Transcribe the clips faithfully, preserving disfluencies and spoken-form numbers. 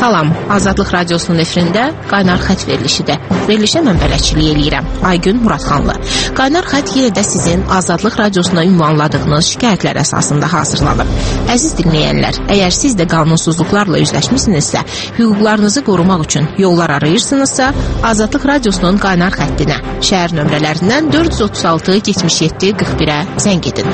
Salam, Azadlıq Radiosunun efirində Qaynar Xət verilişidir. Verilişə mən bələdçilik eləyirəm, Aygün Muradxanlı. Qaynar Xət yenə də sizin Azadlıq Radiosuna ünvanladığınız şikayətlər əsasında hazırlanıb. Əziz dinləyənlər, əgər siz də qanunsuzluqlarla üzləşmisinizsə, hüquqlarınızı qorumaq üçün yollar arayırsınızsa, Azadlıq Radiosunun Qaynar Xəttinə, şəhər nömrələrindən dörd yüz otuz altı yetmiş yeddi qırx birə zəng edin.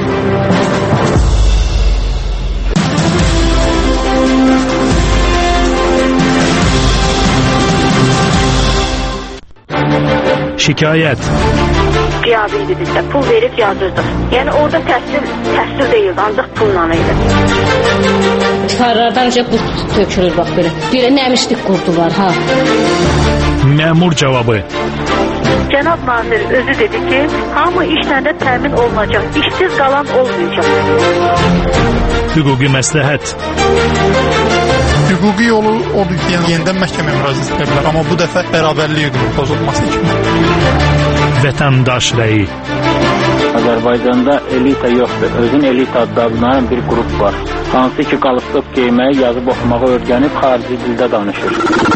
Şikayət. Qiyabi idi bizdə, pul verib yazırdıq. Yəni orada təhsil, təhsil deyildi, ancaq pulla idi. Divarlardan önce qurt tökülür bax belə. Bir nəmişlik qurdu var ha. Məmur cavabı. Cənab nazir özü dedi ki, hamı işlə də təmin olunacaq, işsiz qalan olmayacaq. Hüquqi məsləhət. Hüquqi yolu odur ki, yəni yenidən məhkəməyə müraciət edə bilər, amma bu dəfə bərabərlik hüququnun pozulması kimi. Vətəndaş rəyi. Azərbaycanda elita yoxdur. Özün elita adlanan bir qrup var. Hansı ki, qalıqlıq geyməyi, yazıb oxumağı öyrənib xarici dildə danışır.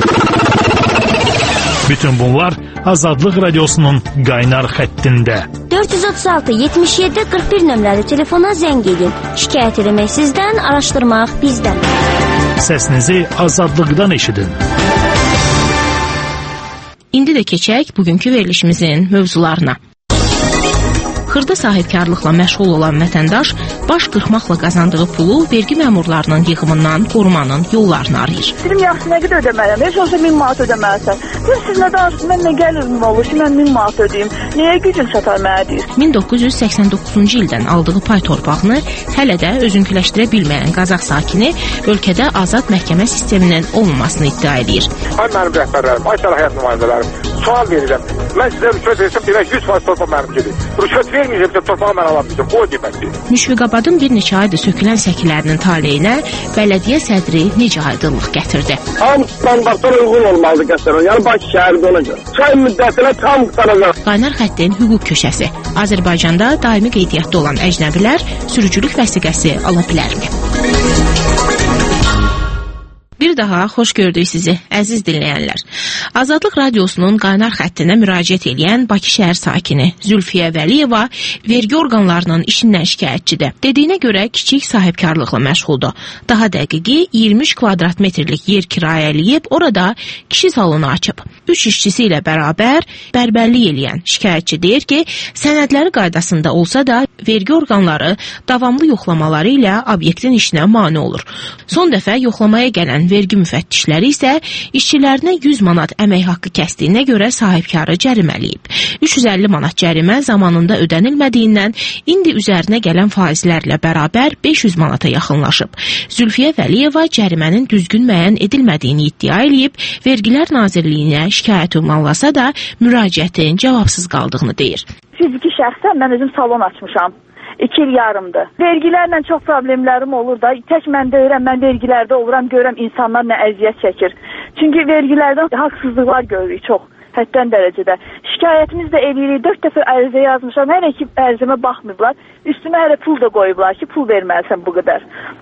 Bütün bunlar Azadlıq Radiosunun Qaynar Xəttində. dörd yüz otuz altı yetmiş yeddi qırx bir nömrəli telefona zəng edin. Şikayət etmək sizdən, araşdırmaq bizdən. Səsinizi Azadlıqdan eşidin. İndi də keçək bugünkü verilişimizin mövzularına. Xırda sahibkarlıqla məşğul olan vətəndaş baş qırxmaqla qazandığı pulu vergi məmurlarının yığımından qorumanın yollarını arayır. Dedim, yaxşı, nə qədər ödəməliyəm? Heç olsa min manat ödəməlisən. Siz, siz nə danışsınız, mən nə gəlirim olur ki, mən min manat ödəyim. Nəyə gücün çatar mənə deyir? min doqquz yüz səksən doqquzuncu ildən aldığı pay torpağını hələ də özünküləşdirə bilməyən Qazax sakini ölkədə azad məhkəmə sisteminin olmamasını iddia edir. Ay mənim rəhbərlərim, ay sərhəyat nümayəndələrim, sual verirəm. Mən sizə rüşvət versəm, demək yüz faiz torpaq mənim gedir. Rüşvət verməyəcəksə torpağı mən alamayacağım. O deməkdir. Müşfiqabadın bir neçə aydır sökülən səkilərinin taleyinə bələdiyyə sədri necə aydınlıq gətirdi? Tam standartlara uyğun olmalıdır qəsdən. Yəni Bakı şəhərdə ona görə. Çay müddətinə tam qıtaracaq. Qaynar Xəttin hüquq köşəsi. Azərbaycanda daimi qeydiyyatda olan əcnəbilər sürücülük vəsiqəsi ala bilərmi? Bir daha xoş gördük sizi, əziz dinləyənlər. Azadlıq Radiosunun Qaynar Xəttinə müraciət edən Bakı şəhər sakini Zülfiyə Vəliyeva vergi orqanlarının işindən şikayətçidir. Dediyinə görə kiçik sahibkarlıqla məşğuldur. Daha dəqiqi iyirmi üç kvadrat metrlik yer kirayə eləyib, orada kişi salonu açıb. Üç işçisi ilə bərabər bərbərlik eləyən şikayətçi deyir ki, sənədləri qaydasında olsa da vergi orqanları davamlı yoxlamaları ilə obyektin işinə mane olur. Son dəfə yoxlamaya gələn vergi müfəttişləri isə işçilərinə yüz manat əmək haqqı kəsdiyinə görə sahibkarı cərimələyib. üç yüz əlli manat cərimə zamanında ödənilmədiyindən indi üzərinə gələn faizlərlə bərabər beş yüz manata yaxınlaşıb. Zülfiyə Vəliyeva cərimənin düzgün müəyyən edilmədiyini iddia eləyib, Vergilər Nazirliyinə şikayət ünvanlasa da müraciətin cavabsız qaldığını deyir. Fiziki şəxsən mən özüm salon açmışam. İki il yarımdır. Vergilərlə çox problemlərim olur da. Tək mən deyirəm, mən vergilərdə oluram, görürəm insanlar nə əziyyət çəkir. Çünki vergilərdən haqsızlıqlar görürük çox. Həddən dərəcədə. Şikayətimiz də eləyirik. Dörd dəfə ərizə yazmışam. Hələ ki ərizəmə baxmayıblar. Üstümə hələ pul da qoyublar ki, pul verməlisən bu qədər.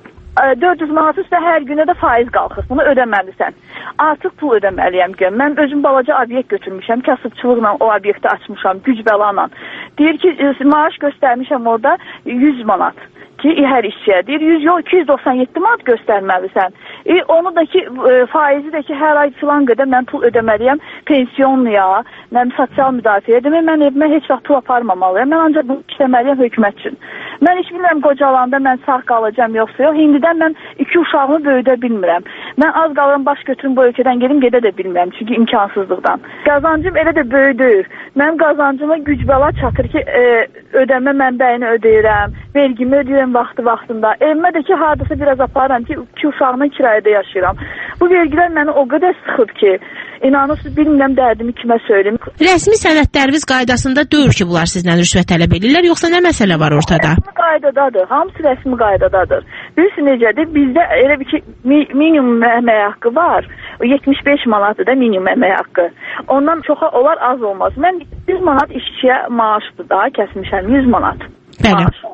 dörd yüz manat üstə hər günə də faiz qalxır. Bunu ödəməlisən. Artıq pul ödəməliyəm gör. Mən özüm balaca obyekt götürmüşəm. Kasıbçılıqla o obyekti açmışam. Güc bəlanla. Deyir ki, maaş göstərmişəm orada yüz manat. Ki, hər işçiyə. Deyir, yüz yox, iki yüz doxsan yeddi manat göstərməlisən. E, onu da ki, e, faizi də ki, hər ay filan qədər mən pul ödəməliyəm. Pensiyonuya, nəm, sosial müdafiə. Demək, mən evimə heç vaxt pul aparmamalıyam. Mən ancaq bunu işləməliyəm hökumət üçün. Mən heç bilmirəm qocalanda mən sağ qalacam yoxsa yox. İndidən mən iki uşağımı böyüdə bilmirəm. Mən az qalıram baş götürüm bu ölkədən gedim gedə də bilmirəm. Çünki imkansızlıqdan. Qazancım elə də böyüdür. Mənim qazancıma güc bəla çatır ki, e, ödəmə mənbəyini ödəyirəm. Vergimi ödəyirəm vaxtı vaxtında. Evimə də ki, hardasa biraz aparıram ki, iki uşağımla kirayədə yaşayıram. Bu vergilər məni o qədər sıxıb ki, inanırsınız, bilmirəm dərdimi kimə söyleyeyim. Rəsmi sənədləriniz qaydasında deyil ki, bunlar sizdən rüşvət tələb edirlər, yoxsa nə məsələ var ortada? Rəsmi qaydadadır. Hamısı rəsmi qaydadadır. Bilirsiniz necədir? Bizdə elə bir ki, mi minimum əmək haqqı var. yetmiş beş manatdır da minimum əmək haqqı. Ondan çoxa olar, az olmaz. Mən yüz manat işçiyə maaşdır da kəsmişəm, yüz manat. Bəli. Maaş.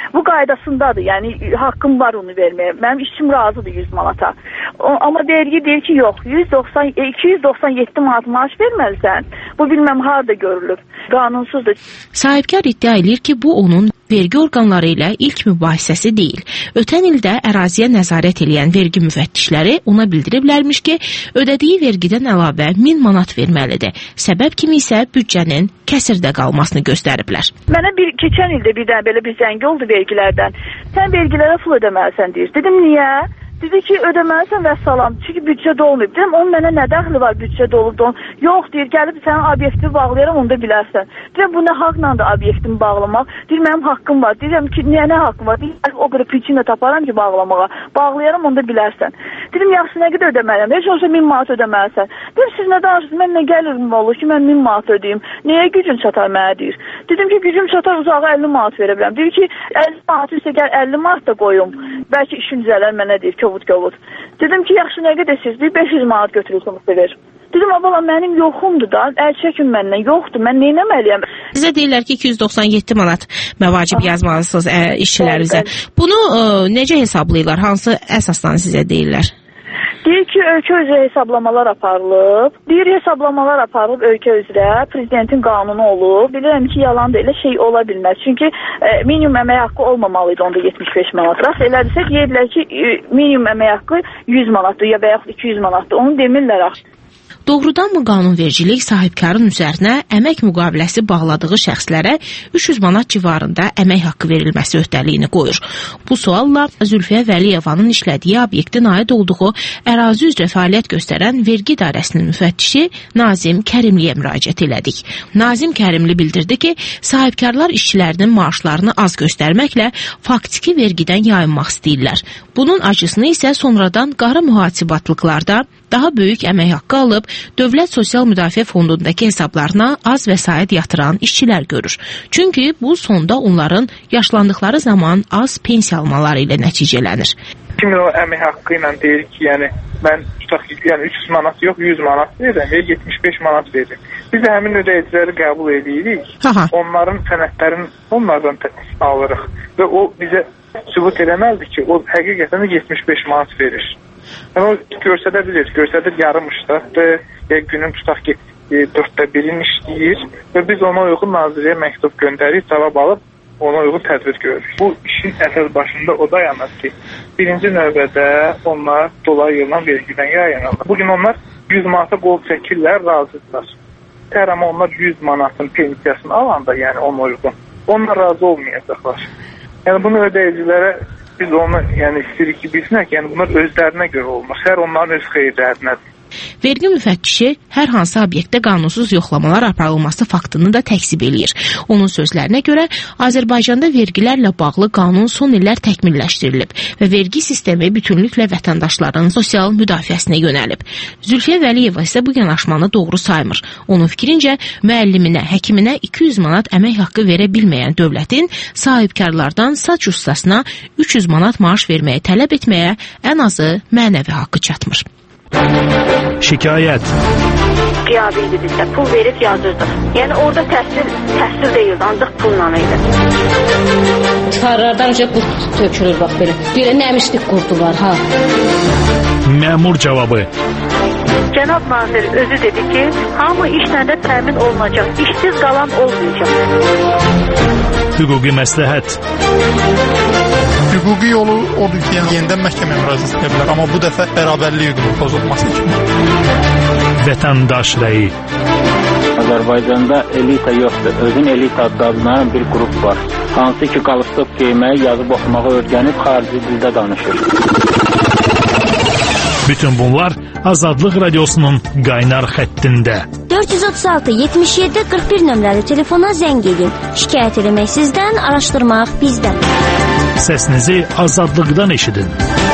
Bu qaydasındadır. Yəni haqqım var onu verməyə. Mənim işçim razıdır yüz manata. O, amma vergi deyir ki, yox, yüz doxsan, iki yüz doxsan yeddi manat maaş verməlisən. Bu bilməm harda görülüb. Qanunsuzdur. Sahibkar iddia edir ki, bu onun vergi orqanları ilə ilk mübahisəsi deyil. Ötən ildə əraziyə nəzarət edən vergi müfəttişləri ona bildiriblərmiş ki, ödədiyi vergidən əlavə min manat verməlidir. Səbəb kimi isə büdcənin kəsirdə qalmasını göstəriblər. Mənə bir keçən ildə birdən belə bir zəng oldu vergilərdən. Sən vergilərə pul ödəməlisən deyir. Dedim, niyə? Dedi ki, ödəməlisən və salam. Çünki büdcədə olmayıb. Dedim, onun mənə nə dəxli var büdcədə olub? Yox, deyir, gəlib sənin obyektini bağlayaram, onu da bilərsən. Deyirəm, bu nə haqla da obyektini bağlamaq? Deyir, mənim haqqım var. Deyirəm ki, niyə nə haqqım var? Deyir, o qədər piçinlə taparam ki, bağlamağa. Bağlayaram, onu da bilərsən. Dedim, yaxşı, nə qədər ödəməliyəm? Heç olsa min manat ödəməlisən. Deyir, siz nə danışırsınız? Mən nə gəlirim olur ki, mən min manat ödəyim. Niyə gücün çatar mənə deyir. Dedim ki, gücüm çatar, uzağa əlli manat verə biləm. Deyir ki, əlli manat isə gəl əlli manat da qoyum. Bəlkə işin düzələr mənə deyir, kövud kövud. Dedim ki, yaxşı, nə qədər siz? Deyir, beş yüz manat götürürsünüz verir. Dedim, abala, mənim yoxumdur da, əl çəkin məndən, yoxdur, mən neynəməliyəm? Sizə deyirlər ki, iki yüz doxsan yeddi manat məvacib yazmalısınız ə, işçilərinizə. Bunu ə, necə hesablayırlar? Hansı əsasdan sizə deyirlər? Deyir ki, ölkə üzrə hesablamalar aparılıb. Deyir, hesablamalar aparılıb ölkə üzrə. Prezidentin qanunu olub. Bilirəm ki, yalan da elə şey ola bilməz. Çünki e, minimum əmək haqqı olmamalıydı onda yetmiş beş manat. Rast elədirsə, deyirlər ki, e, minimum əmək haqqı yüz manatdır ya və yaxud iki yüz manatdır. Onu demirlər axı. Doğrudanmı qanunvericilik sahibkarın üzərinə əmək müqaviləsi bağladığı şəxslərə üç yüz manat civarında əmək haqqı verilməsi öhdəliyini qoyur? Bu sualla Zülfiyə Vəliyevanın işlədiyi obyektin aid olduğu ərazi üzrə fəaliyyət göstərən vergi idarəsinin müfəttişi Nazim Kərimliyə müraciət elədik. Nazim Kərimli bildirdi ki, sahibkarlar işçilərinin maaşlarını az göstərməklə faktiki vergidən yayınmaq istəyirlər. Bunun acısını isə sonradan qara mühasibatlıqlarda daha böyük əmək haqqı alıb, Dövlət Sosial Müdafiə Fondundakı hesablarına az vəsait yatıran işçilər görür. Çünki bu sonda onların yaşlandıqları zaman az pensiya almaları ilə nəticələnir. Kimi o əmək haqqı ilə deyir ki, yəni mən tutaq ki, yəni üç yüz manat yox, yüz manat verirəm və yetmiş beş manat veririm. Biz də həmin ödəyiciləri qəbul edirik. Aha. Onların sənədlərini onlardan alırıq və o bizə sübut eləməlidir ki, o həqiqətən yetmiş beş manat verir. Yəni o görsədə bilir, görsədir yarım işdə və günün tutaq ki, dörddə birini işləyir və biz ona uyğun nazirəyə məktub göndərik, cavab alıb ona uyğun tədbir görürük. Bu işin əsas başında o dayanır ki, birinci növbədə onlar dolar yığılan vergidən yayınırlar. Bugün onlar yüz manata qol çəkirlər, razıdırlar. Tər amma onlar yüz manatın pensiyasını alanda, yəni ona uyğun, onlar razı olmayacaqlar. Yəni bunu ödəyicilərə biz onu yəni istəyirik ki, bilsinək, yəni bunlar özlərinə görə olmaz. Hər onların öz xeyirlərinədir. Vergi müfəttişi hər hansı obyektdə qanunsuz yoxlamalar aparılması faktını da təksib eləyir. Onun sözlərinə görə Azərbaycanda vergilərlə bağlı qanun son illər təkmilləşdirilib və vergi sistemi bütünlüklə vətəndaşların sosial müdafiəsinə yönəlib. Zülfiyə Vəliyeva isə bu yanaşmanı doğru saymır. Onun fikrincə, müəlliminə, həkiminə iki yüz manat əmək haqqı verə bilməyən dövlətin sahibkarlardan saç ustasına üç yüz manat maaş verməyə tələb etməyə ən azı mənəvi haqqı çatmır. Şikayət. Qiyabi idi bizdə, pul verib yazırdıq. Yəni orada təhsil, təhsil deyildi, ancaq pulla idi. Çıxarlardan önce qurt tökülür, bax belə. Belə nəmişlik qurdu var, ha. Məmur cavabı. Cənab nazir özü dedi ki, hamı işlə də təmin olunacaq, işsiz qalan olmayacaq. Hüquqi məsləhət. Hüquqi yolu odur ki, yəni yenidən məhkəməyə müraciət edə bilər, amma bu dəfə bərabərlik hüququnun pozulması kimi. Vətəndaş rəyi. Azərbaycanda elita yoxdur. Özün elita adlanan bir qrup var. Hansı ki, qalstok geyməyi, yazıb oxumağı öyrənib xarici dildə danışır. Bütün bunlar Azadlıq Radiosunun qaynar xəttində. dörd yüz otuz altı yetmiş yeddi qırx bir nömrəli telefona zəng edin. Şikayət eləmək sizdən, araşdırmaq bizdən. Səsinizi azadlıqdan eşidin.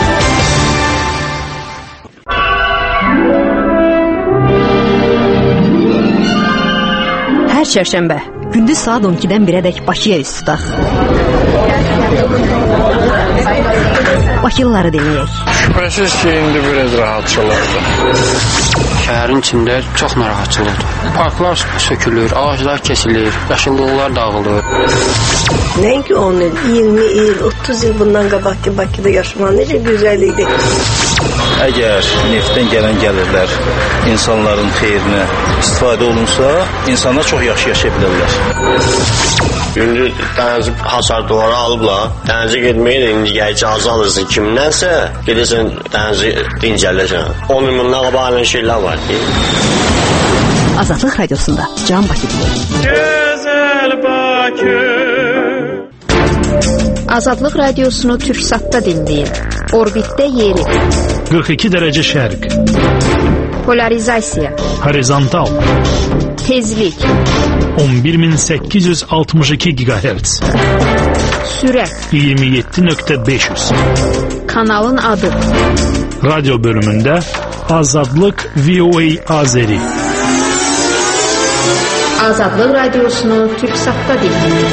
Hər çərşənbə gündüz saat on ikidən birədək Bakıya üst tutaq. Bakılıları dinləyək. Şübhəsiz ki, indi biraz rahatçılıqdır. Şəhərin içində çox narahatçılıqdır. Parklar sökülür, ağaclar kesilir, yaşıllıqlar dağılır. Nəinki on il, iyirmi il, otuz il bundan qabaqki Bakıda yaşamaq necə gözəl idi. Əgər neftdən gələn gəlirlər insanların xeyrinə istifadə olunsa, insanlar çox yaxşı yaşaya bilərlər. İndi dənizi hasarduvara alıblar, dənizi getməyin, indi icazə alırsın kimdənsə, gedirsən dənizi dincəlirsən. on il bundan qabaq şeylər var ki. Azadlıq Radiosunda Can Bakı deyir. Gözəl Bakı. Azadlıq Radiosunu Türksatda dinləyin. Orbitdə yeri. qırx iki dərəcə şərq. Polarizasiya. Horizontal. Tezlik. on bir min səkkiz yüz altmış iki gigahertz. Sürət. iyirmi yeddi nöqtə beş yüz. Kanalın adı. Radyo bölümündə Azadlıq V O A Azeri. Azadlıq Radiosunu Türksatda dinləyin.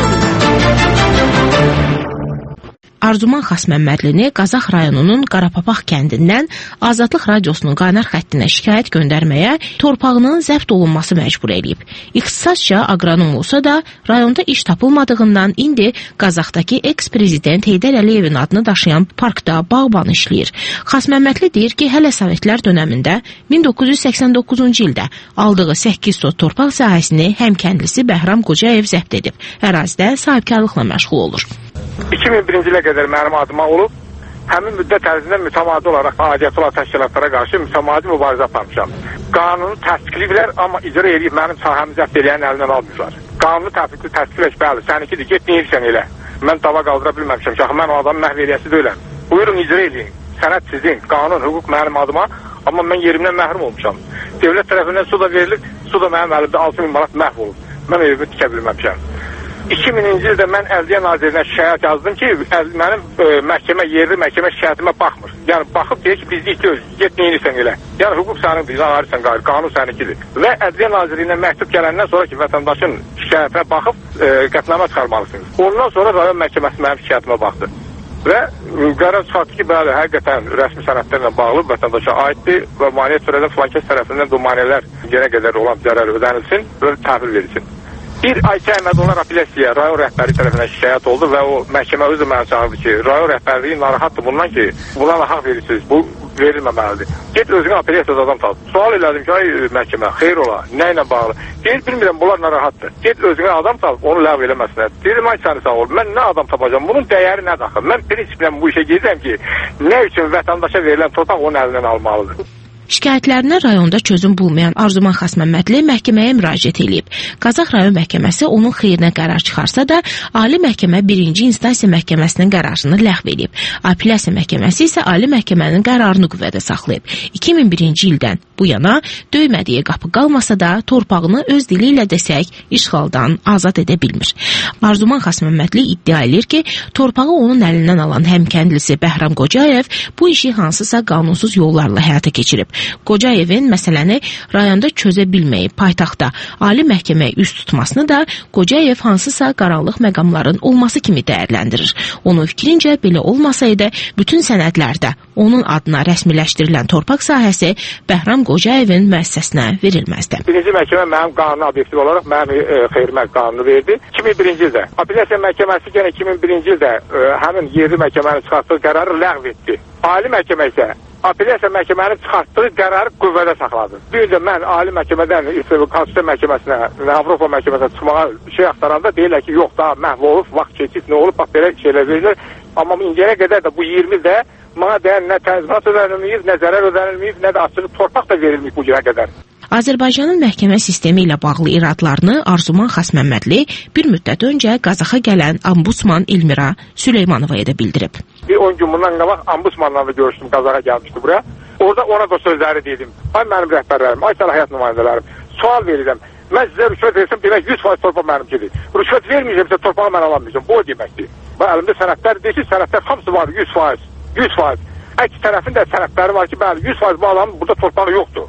Arzuman Xasməmmədlini Qazax rayonunun Qarapapaq kəndindən Azadlıq Radiosunun qaynar xəttinə şikayət göndərməyə torpağının zəbt olunması məcbur edib. İxtisasca aqronom olsa da rayonda iş tapılmadığından indi Qazaxdakı eks-prezident Heydər Əliyevin adını daşıyan parkda bağban işləyir. Xasməmmədli deyir ki, hələ Sovetlər dönəmində min doqquz yüz səksən doqquzuncu ildə aldığı səkkiz sot torpaq sahəsini həm kəndlisi Bəhram Qocayev zəbt edib. Ərazidə sahibkarlıqla məşğul olur. iki min birinci ilə qədər mənim adıma olub, həmin müddət ərzində mütəmadi olaraq aidiyyəti olan təşkilatlara qarşı mütəmadi mübarizə aparmışam. Qanunu təsdiqləyiblər, amma icra edib mənim sahəmi zəbt eləyənin əlindən almışlar. Qanunu təsdiqləş, bəli, səninkidir, get nə edirsən elə. Mən dava qaldıra bilməmişəm, şaxı mən o adamın məhv eləyəsi deyiləm. Buyurun icra edin, sənət sizin, qanun, hüquq mənim adıma, amma mən yerimdən məhrum olmuşam. Devlət tərəfindən su da verilir, su da mənim əlimdə altı min manat məhv olub. Mən evimi tikə bilməmişəm. iki mininci ildə mən Ədliyyə Nazirinə şikayət yazdım ki, mənim e, məhkəmə, yerli məhkəmə şikayətimə baxmır. Yəni, baxıb deyir ki, biz ikli öz, get neyinirsən elə. Yəni, hüquq sənindir, ağarırsan qayır, qanun səninkidir. Və Ədliyyə Nazirinə məktub gələndən sonra ki, vətəndaşın şikayətinə baxıb e, qətnamə çıxarmalısınız. Ondan sonra rayon məhkəməsi mənim şikayətimə baxdı. Və qərar çıxartdı ki, bəli, həqiqətən rəsmi sənədlərlə bağlı vətəndaşa aiddir və maliyyət sürədə filankəs tərəfindən bu maneələr yerə qədər olan zərər ödənilsin və təhvil verilsin. Bir ay çəkmədi onlar apellyasiya rayon rəhbəri tərəfindən şikayət oldu və o məhkəmə özü mənə çağırdı ki, rayon rəhbərliyi narahatdır bundan ki, buna haqq verirsiniz, bu verilməməlidir. Get özünə apellyasiyada adam tap. Sual elədim ki, ay məhkəmə, xeyr ola, nə ilə bağlı? Deyir, bilmirəm, bunlar narahatdır. Get özünə adam tap, onu ləğv eləməsinlər. Deyirəm, ay səni sağ ol, mən nə adam tapacağım, bunun dəyəri nədir axı? Mən prinsiplə bu işə gedirəm ki, nə üçün vətəndaşa verilən torpaq onun əlindən almalıdır. Şikayətlərinə rayonda çözüm bulmayan Arzuman Xasməmmədli məhkəməyə müraciət edib. Qazax rayon məhkəməsi onun xeyrinə qərar çıxarsa da, Ali məhkəmə birinci instansiya məhkəməsinin qərarını ləğv edib. Apellyasiya məhkəməsi isə Ali məhkəmənin qərarını qüvvədə saxlayıb. iki min birinci ildən bu yana döymədiyi qapı qalmasa da torpağını öz dili ilə desək işğaldan azad edə bilmir. Arzuman Xasməmmədli iddia edir ki, torpağı onun əlindən alan həm kəndlisi Bəhram Qocayev bu işi hansısa qanunsuz yollarla həyata keçirib. Qocayevin məsələni rayonda çözə bilməyib paytaxtda Ali məhkəməyə üst tutmasını da Qocayev hansısa qaranlıq məqamların olması kimi dəyərləndirir. Onun fikrincə belə olmasaydı bütün sənədlərdə onun adına rəsmiləşdirilən torpaq sahəsi Bəhram Qocayevin müəssisəsinə verilməzdi. Birinci məhkəmə mənim qanuni obyektiv olaraq mənim e, xeyrimə qanunu verdi. iki min birinci ildə apellyasiya məhkəməsi yenə iki min birinci ildə e, həmin yerli məhkəmənin çıxartdığı qərarı ləğv etdi. Ali məhkəmə isə apellyasiya məhkəmənin çıxartdığı qərarı qüvvədə saxladı. Bir də mən Ali məhkəmədən Konstitusiya məhkəməsinə, Avropa məhkəməsinə çıxmağa şey axtaranda deyirlər ki, yox, daha məhv olub, vaxt keçib, nə olub, bax belə şeylər verilir. Amma indiyənə qədər də bu iyirmi ildə mənə deyən nə təzminat ödənilməyib, nə zərər ödənilməyib, nə də açıq torpaq da verilməyib bu günə qədər. Azərbaycanın məhkəmə sistemi ilə bağlı iradlarını Arzuman Xasməmmədli bir müddət öncə Qazaxa gələn ombudsman Elmira Süleymanovaya da bildirib. Bir on gün bundan qabaq ombudsmanla da görüşdüm, Qazaxa gəlmişdi buraya. Orada ona da sözləri dedim. Ay mənim rəhbərlərim, ay səlahiyyət nümayəndələrim, sual verirəm. Mən sizə rüşvət versəm, demək yüz faiz torpaq mənimkidir. Rüşvət verməyəcəmsə torpağı mən alamayacağım. Bu o deməkdir. Və əlimdə sənədlər deyil, sənədlər hamısı var, yüz faiz. yüz faiz. Əks tərəfin də sənədləri var ki, bəli, yüz faiz bu adamın burada torpağı yoxdur.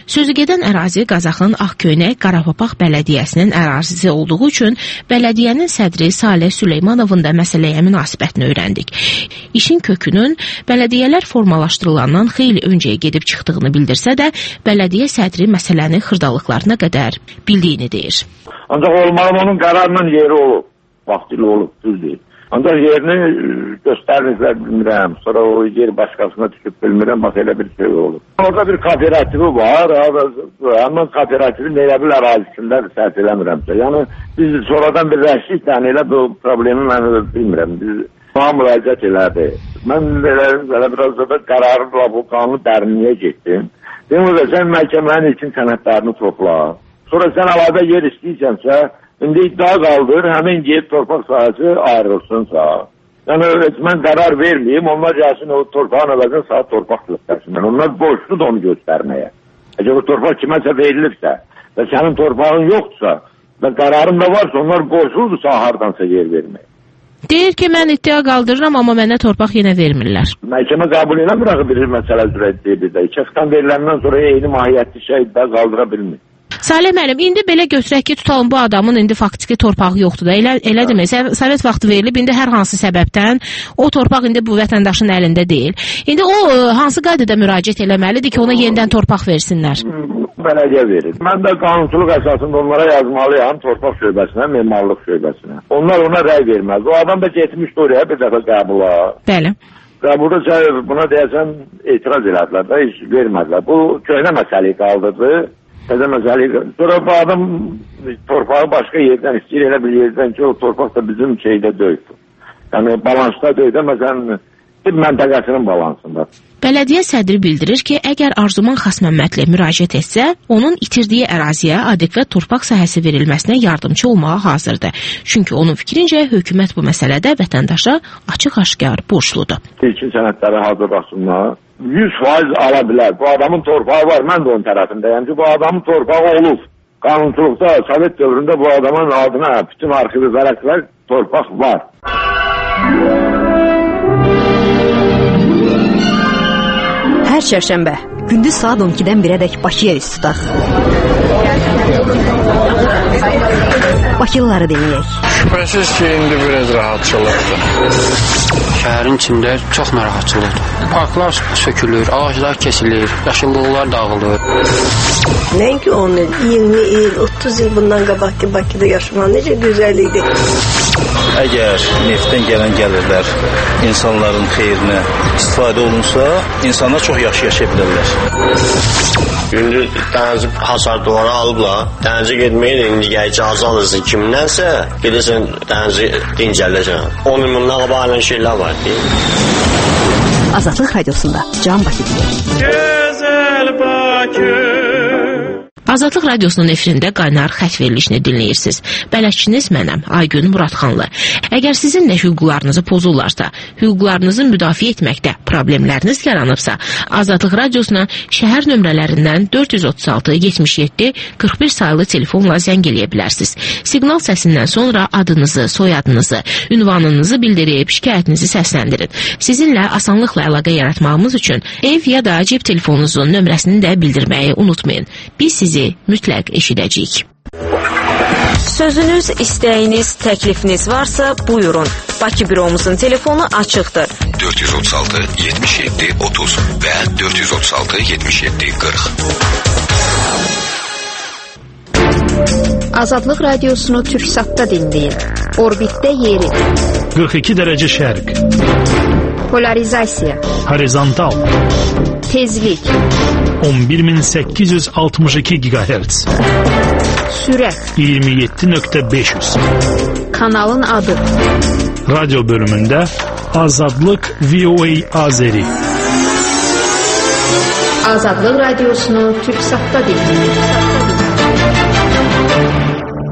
Sözügedən ərazi Qazaxın Ağköynək Qarapapaq Bələdiyyəsinin ərazisi olduğu üçün bələdiyyənin sədri Saleh Süleymanovun da məsələyə münasibətini öyrəndik. İşin kökünün bələdiyyələr formalaşdırılandan xeyli öncəyə gedib çıxdığını bildirsə də, bələdiyyə sədri məsələni xırdalıqlarına qədər bildiyini deyir. Ancaq olmalı onun qərarının yeri olub, vaxtilə olub, düz deyil. Ancaq yerini göstərmişlər bilmirəm, sonra o yer başqasına düşüb bilmirəm, bax elə bir şey olub. Orada bir kooperativi var, amma kooperativin elə bir ərazisində səhv eləmirəmsə. Yəni biz sonradan bir rəşlik təni elə bu problemi mən bilmirəm, biz bana müraciət elədi. Mən belə, belə biraz da qərarla bu qanunu dərinliyə getdim. Deyim o da sən məhkəmənin için sənədlərini topla. Sonra sən əlavə yer istəyirsənsə, İndi iddia qaldır, həmin yer torpaq sahəsi ayrılsınsa. Yəni, mən qərar verməyim, onlar gəlsin o torpağın əvəzində sahə torpaq göstərsinlər. Onlar borçludur onu göstərməyə. Əgər o torpaq kiməsə verilirsə və sənin torpağın yoxdursa və qərarın da varsa, onlar borçludur hardansa yer verməyə. Deyir ki, mən iddia qaldırıram, amma mənə torpaq yenə vermirlər. Məhkəmə qəbul eləmir, bir məsələ zürət deyir. İkəfdən veriləndən sonra eyni mahiyyətli şey iddia qaldıra bilmir. Salih müəllim, indi belə götürək ki, tutalım bu adamın indi faktiki torpağı yoxdur da, elə, elədirmi? Sovet vaxtı verilib, indi hər hansı səbəbdən o torpaq indi bu vətəndaşın əlində deyil. İndi o hansı qaydada müraciət eləməlidir ki, ona yenidən torpaq versinlər? Bələdiyyə verir. Mən də qanunçuluq əsasında onlara yazmalıyam, torpaq şöbəsinə, memarlıq şöbəsinə. Onlar ona rəy verməz. O adam da getmişdi oraya bir dəfə qəbula. Bəli. Qəbulda buna deyəsən etiraz elədilər də, heç vermədilər. Bu köhnə məsələyi qaldırdı. Təzə məsələ. Sonra bu adam torpağı başqa yerdən istəyir, elə bir yerdən ki, o torpaq da bizim şeydə döyüldü. Yəni, balansda döyüldü, məsələn, bir məntəqəsinin balansında. Bələdiyyə sədri bildirir ki, əgər Arzuman Xasməmmədlə müraciət etsə, onun itirdiyi əraziyə adekvat torpaq sahəsi verilməsinə yardımcı olmağa hazırdır. Çünki onun fikrincə, hökumət bu məsələdə vətəndaşa açıq-aşkar borcludur. İlkin sənədləri hazırlasınlar. yüz faiz ala bilər. Bu adamın torpağı var, mən də onun tərəfindəyəm ki, bu adamın torpağı olub. Qanunçuluqda, Sovet dövründə bu adamın adına bütün arxivi vərəqlər torpaq var. Hər çərşənbə, gündüz saat on ikidən birədək Bakıya üst tutaq. Bakılıları dinləyək. Şübhəsiz ki, indi biraz rahatçılıqdır. Şəhərin içində çox narahatçılıqdır. Parklar sökülür, ağaclar kesilir, yaşıllıqlar dağılır. Nəinki on il, iyirmi il, otuz il bundan qabaq ki, Bakıda yaşamaq necə gözəl idi. Əgər neftdən gələn gəlirlər insanların xeyrinə istifadə olunsa, insanlar çox yaxşı yaşaya bilərlər. Gündüz dənizi hasar duvara alıblar, dənizi getməyin, indi icazə alırsın kimdənsə, gedirsən dənizi dincələcəksən. on il bundan qabaq şeylər var deyil. Azadlıq Radiosunda Can Bakı deyil. Gözəl Bakı. Azadlıq Radiosunun efirində qaynar xət verilişini dinləyirsiniz. Bələdçiniz mənəm, Aygün Muradxanlı. Əgər sizin də hüquqlarınızı pozurlarsa, hüquqlarınızı müdafiə etməkdə problemləriniz yaranıbsa, Azadlıq Radiosuna şəhər nömrələrindən dörd yüz otuz altı yetmiş yeddi qırx bir sayılı telefonla zəng eləyə bilərsiniz. Siqnal səsindən sonra adınızı, soyadınızı, ünvanınızı bildirib şikayətinizi səsləndirin. Sizinlə asanlıqla əlaqə yaratmağımız üçün ev ya da cib telefonunuzun nömrəsini də bildirməyi unutmayın. Biz sizi mütləq eşidəcəyik. Sözünüz, istəyiniz, təklifiniz varsa buyurun. Bakı büromuzun telefonu açıqdır. dörd yüz otuz altı yetmiş yeddi otuz və dörd yüz otuz altı yetmiş yeddi qırx. Azadlıq Radiosunu Türksatda dinləyin. Orbitdə yeri. qırx iki dərəcə şərq. Polarizasiya. Horizontal. Tezlik. on bir min səkkiz yüz altmış iki gigahertz. Sürət. iyirmi yeddi nöqtə beş yüz. Kanalın adı. Radyo bölümündə Azadlıq V O A Azeri. Azadlıq Radiosunu Türksatda dinləyin.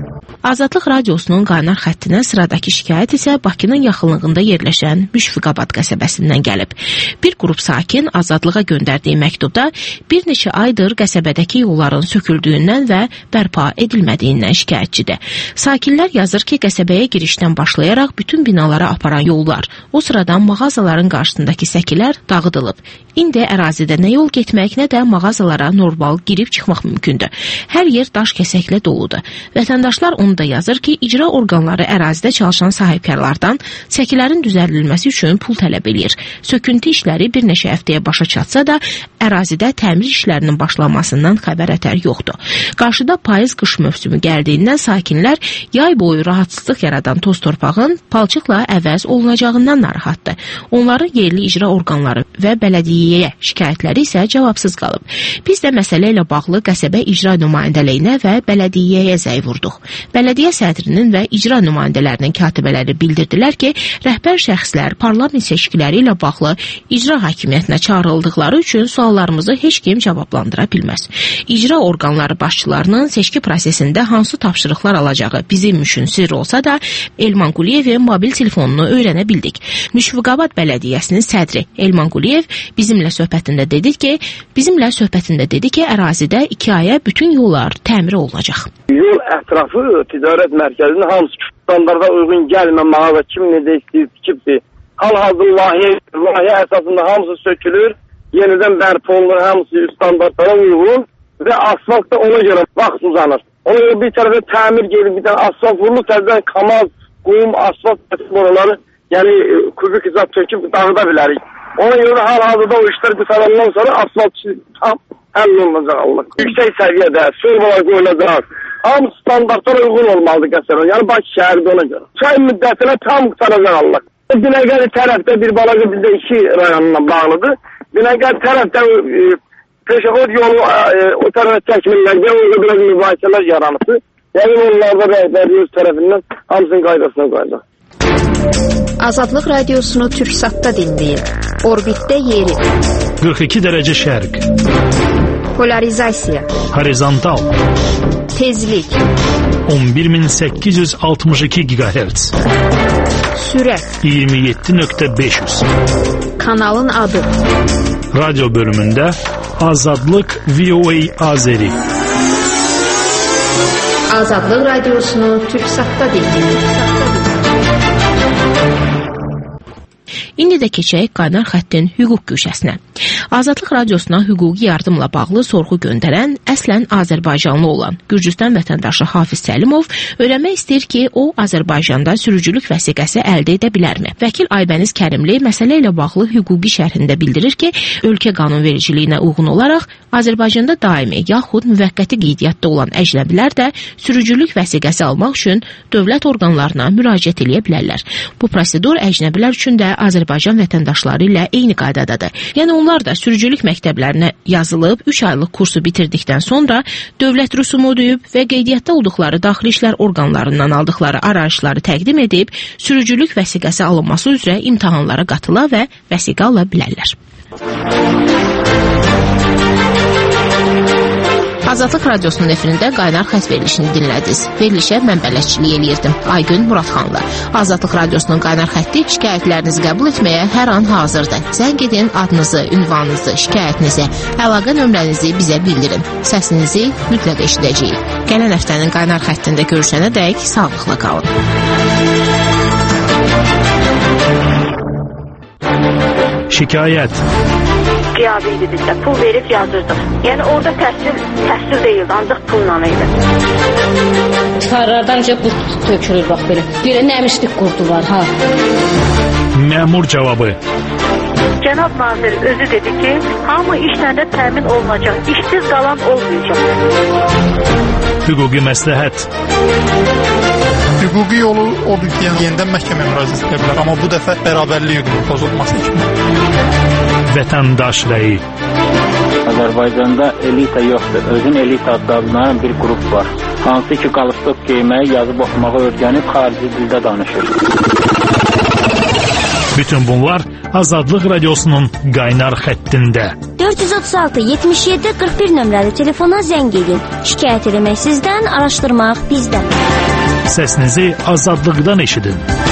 Azadlıq radiosunun qaynar xəttinə sıradakı şikayət isə Bakının yaxınlığında yerləşən Müşfiqabad qəsəbəsindən gəlib. Bir qrup sakin Azadlığa göndərdiyi məktubda bir neçə aydır qəsəbədəki yolların söküldüyündən və bərpa edilmədiyindən şikayətçidir. Sakinlər yazır ki, qəsəbəyə girişdən başlayaraq bütün binalara aparan yollar, o sıradan mağazaların qarşısındakı səkilər dağıdılıb. İndi ərazidə nə yol getmək, nə də mağazalara normal girib çıxmaq mümkündür. Hər yer daş kəsəklə doludur. Vətəndaşlar onu da yazır ki, icra orqanları ərazidə çalışan sahibkarlardan səkilərin düzəldilməsi üçün pul tələb edir. Söküntü işləri bir neçə həftəyə başa çatsa da, ərazidə təmir işlərinin başlanmasından xəbər ətər yoxdur. Qarşıda payız-qış mövsümü gəldiyindən sakinlər yay boyu rahatsızlıq yaradan toz torpağın palçıqla əvəz olunacağından narahatdır. Onların yerli icra orqanları və bələdiyyəyə şikayətləri isə cavabsız qalıb. Biz də məsələ ilə bağlı qəsəbə icra nümayəndəliyinə və bələdiyyəyə zəy vurduq. Bələdiyyə sədrinin və icra nümayəndələrinin katibələri bildirdilər ki, rəhbər şəxslər parlament seçkiləri ilə bağlı icra hakimiyyətinə çağırıldıqları üçün suallarımızı heç kim cavablandıra bilməz. İcra orqanları başçılarının seçki prosesində hansı tapşırıqlar alacağı bizim üçün sirr olsa da, Elman Quliyevin mobil telefonunu öyrənə bildik. Müşfiqabad Bələdiyyəsinin sədri Elman Quliyev bizimlə söhbətində dedi ki, bizimlə söhbətində dedi ki, ərazidə iki aya bütün yollar təmir olunacaq. Yol ətrafı ticarət mərkəzinin hamısı standarda uyğun gəlməməyə və kim necə istəyir, tikibdir. Hal-hazır layihə, layihə əsasında hamısı sökülür, yenidən bərpa olunur, hamısı standartlara uyğun və asfalt da ona görə vaxt uzanır. Ona görə bir tərəfə təmir gedir, bir tane asfalt vurulur, təzdən kamaz, qum, asfalt oraları, yəni kubik izat töküb dağıda bilərik. Ona görə hal-hazırda o işlər qısarandan sonra asfalt tam həll olunacaq Allah. Yüksək səviyyədə sorbalar qoyulacaq. Hamı standartlara uyğun olmalıdır qəsəbə. Yəni Bakı şəhərdə ona görə. Çay müddətinə tam qısalacaq Allah. Binəqəli tərəfdə bir balaca bir də iki rayonundan bağlıdır. Binəqəli tərəfdə e, peşəxod yolu e, o tərəfə çəkilirlər. Orada biraz mübahisələr yaranıbdır. Yəni onlarda rəhbərliyi tərəfindən hamısının qaydasına qoyacaq. Azadlıq radiosunu Türksatda dinləyin. Orbitdə yeri. qırx iki dərəcə şərq. Polarizasiya. Horizontal. Tezlik. on bir min səkkiz yüz altmış iki gigahertz. Sürət. iyirmi yeddi nöqtə beş yüz. Kanalın adı. Radyo bölümündə Azadlıq V O A Azeri. Azadlıq radiosunu Türksatda dinləyin. İndi də keçək qaynar xəttin hüquq güşəsinə. Azadlıq radiosuna hüquqi yardımla bağlı sorğu göndərən əslən Azərbaycanlı olan Gürcüstan vətəndaşı Hafiz Səlimov öyrənmək istəyir ki, o Azərbaycanda sürücülük vəsiqəsi əldə edə bilərmi? Vəkil Aybəniz Kərimli məsələ ilə bağlı hüquqi şərhində bildirir ki, ölkə qanunvericiliyinə uyğun olaraq Azərbaycanda daimi yaxud müvəqqəti qeydiyyatda olan əcnəbilər də sürücülük vəsiqəsi almaq üçün dövlət orqanlarına müraciət edə bilərlər. Bu prosedur əcnəbilər üçün də Azərbaycan vətəndaşları ilə eyni qaydadadır. Yəni onlar da sürücülük məktəblərinə yazılıb üç aylıq kursu bitirdikdən sonra dövlət rüsumu ödəyib və qeydiyyatda olduqları daxili işlər orqanlarından aldıqları arayışları təqdim edib sürücülük vəsiqəsi alınması üzrə imtahanlara qatıla və vəsiqə ala bilərlər. Azadlıq radiosunun efirində qaynar xətt verilişini dinlədiniz. Verilişə mən bələdçilik eləyirdim. Aygün Muradxanlı. Azadlıq radiosunun qaynar xətti şikayətlərinizi qəbul etməyə hər an hazırdır. Zəng edin, adınızı, ünvanınızı, şikayətinizi, əlaqə nömrənizi bizə bildirin. Səsinizi mütləq eşidəcəyik. Gələn həftənin qaynar xəttində görüşənə dək sağlıqla qalın. Şikayət. Qiyabi idi bizdə. Pul verib yazırdıq. Yəni orada təhsil, təhsil deyildi, ancaq pulla idi. Tikarlardan necə qurt tökülür bax belə. Belə nəmişlik qurdu var ha. Məmur cavabı. Cənab nazir özü dedi ki, hamı işlərdə təmin olunacaq, işsiz qalan olmayacaq. Hüquqi məsləhət. Hüquqi yolu odur ki, yəni yenidən məhkəməyə müraciət edə bilər, amma bu dəfə bərabərlik hüququnun pozulması kimi. Vətəndaş rəyi. Azərbaycanda elita yoxdur. Özün elita adlanan bir qrup var. Hansı ki qalstok geyməyi, yazıb oxumağı öyrənib xarici dildə danışır. Bütün bunlar Azadlıq radiosunun qaynar xəttində. dörd yüz otuz altı yetmiş yeddi qırx bir nömrəli telefona zəng edin. Şikayət eləmək sizdən, araşdırmaq bizdən. Səsinizi azadlıqdan eşidin.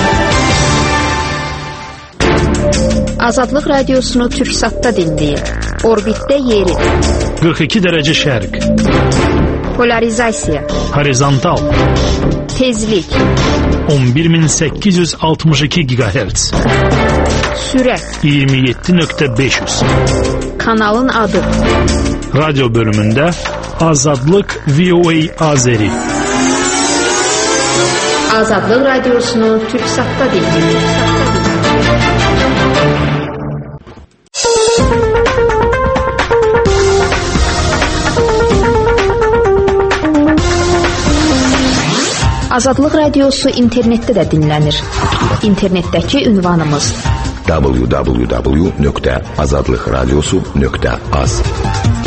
Azadlıq radiosunu Türksatda dinleyin. Orbitdə yeri. qırx iki dərəcə şərq. Polarizasiya. Horizontal. Tezlik. on bir min səkkiz yüz altmış iki gigahertz. Sürət. iyirmi yeddi nöqtə beş yüz. Kanalın adı. Radyo bölümündə Azadlıq V O A Azeri. Azadlıq radiosunu Türksatda dinleyin. Azadlıq radiosu internetdə də dinlənir. İnternetdəki ünvanımız w w w nöqtə azadlıqradiosu nöqtə az.